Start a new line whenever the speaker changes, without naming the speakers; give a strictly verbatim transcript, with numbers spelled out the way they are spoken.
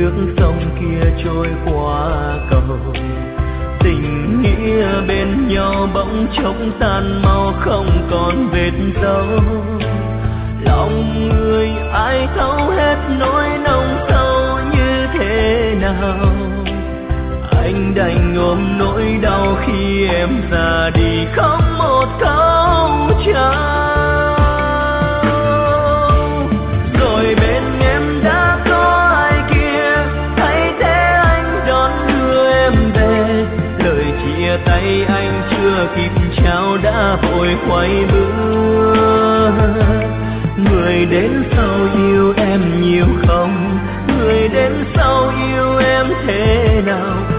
nước sông kia trôi qua cầu. Tình nghĩa bên nhau bỗng chốc tan mau không còn vết dấu. Lòng người ai thấu hết nỗi nồng sâu như thế nào. Anh đành ôm nỗi đau khi em ra đi không một câu chào. Rồi bên em đã có ai kia, thay thế anh đón đưa em về. Lời chia tay anh chưa kịp chào đã vội quay bước. Người đến sau yêu em nhiều không, người đến sau yêu em thế nào.